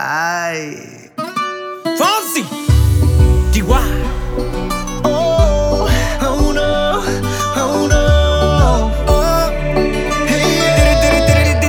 Ay. Fonsi, Chihuahua. Oh, oh no, oh no. Oh, hey.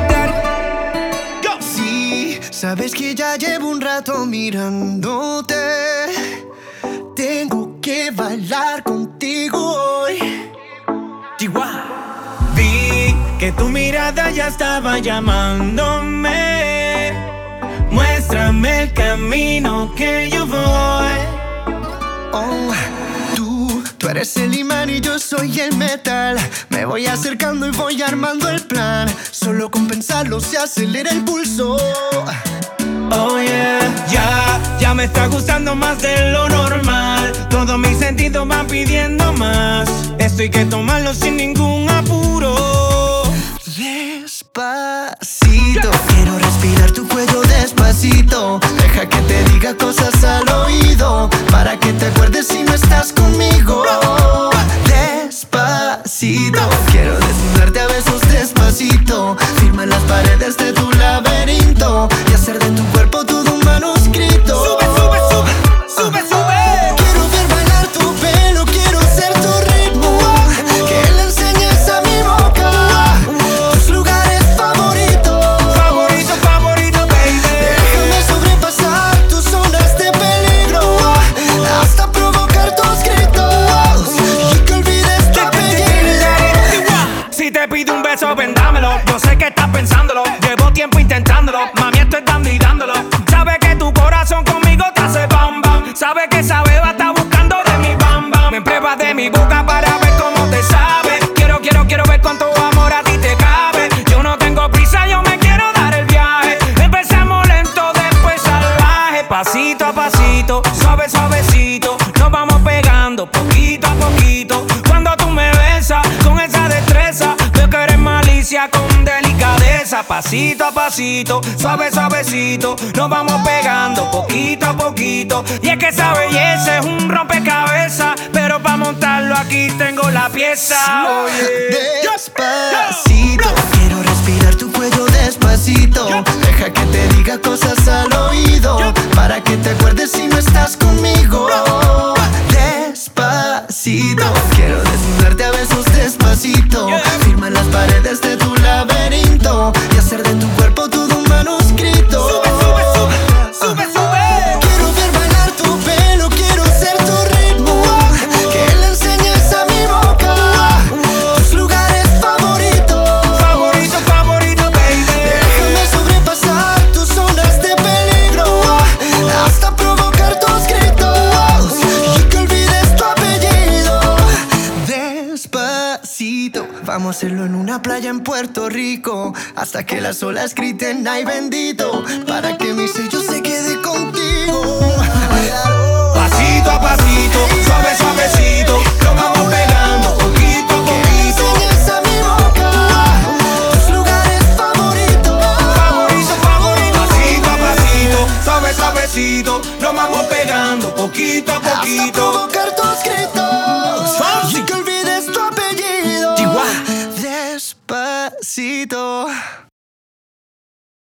Sí, sabes que ya llevo un rato mirándote. Tengo que bailar contigo hoy. Chihuahua. Vi que tu mirada ya estaba llamándome. Muéstrame el camino que yo voy. Oh, tú eres el imán y yo soy el metal. Me voy acercando y voy armando el plan. Solo con pensarlo se acelera el pulso. Oh yeah, ya me está gustando más de lo normal. Todos mis sentidos van pidiendo más. Esto hay que tomarlo sin ningún apuro. Despacito, quiero respirar tu cuello despacito. Deja que te diga cosas al oído, para que te acuerdes si no estás conmigo. Despacito, quiero desnudarte a besos despacito. Firma las paredes de tu laberinto y hacer de tu cuerpo todo un manuscrito. Sube, sube, sube, sube, sube. Quiero ver bailar tu pelo, quiero ser tu ritmo. Que le enseñes a mi boca tus lugares favoritos. Favorito, favorito, baby. Déjame sobrepasar tus zonas de peligro, hasta provocar tus gritos y que olvides tu apellido. Si te pido un beso, vendámelo. Yo sé que estás pensándolo. Llevo tiempo intentándolo. Mami, estoy dando y dándolo. Sabe que tu corazón conmigo te hace bam bam. Sabe que esa beba está buscando de mi bam bam. Me pruebas de mi boca para ver cómo te sabe. Quiero ver cuánto amor a ti te cabe. Yo no tengo prisa, yo me quiero dar el viaje. Empezamos lento, después salvaje. Pasito a pasito, suave, suavecito. Nos vamos pegando poquito a poquito. Cuando tú me besas con esa destreza, veo que eres malicia con delicadeza. Pasito a pasito, suave, suavecito. Nos vamos pegando poquito a poquito. Y es que esa belleza es un rompecabezas, pero para montarlo aquí tengo la pieza. Despacito, quiero respirar tu cuello despacito. Deja que te diga cosas al oído, para que te acuerdes si no estás conmigo. Despacito, quiero desnudarte a besos despacito. Firma las paredes de tu laberinto y hacer de tu cuerpo todo un manuscrito. Sube, sube, sube, sube, sube. Quiero ver bailar tu pelo, quiero ser tu ritmo. Que le enseñes a mi boca tus lugares favoritos. Favorito, favorito, baby. Déjame sobrepasar tus zonas de peligro, hasta provocar tus gritos y que olvides tu apellido. Despacito, vamos a hacerlo en una playa en Puerto Rico, hasta que las olas griten ay bendito, para que mi sello se quede contigo. Pasito a pasito, suave, suavecito. Lo vamos pegando poquito a Que le poquito. enseñes a mi boca tus lugares favoritos. Favorito, favorito. Pasito a pasito, suave, suavecito. Lo vamos pegando poquito a Hasta poquito. provocar tus gritos Fonsi. y que olvides tu apellido. Chihuahua. Despacito.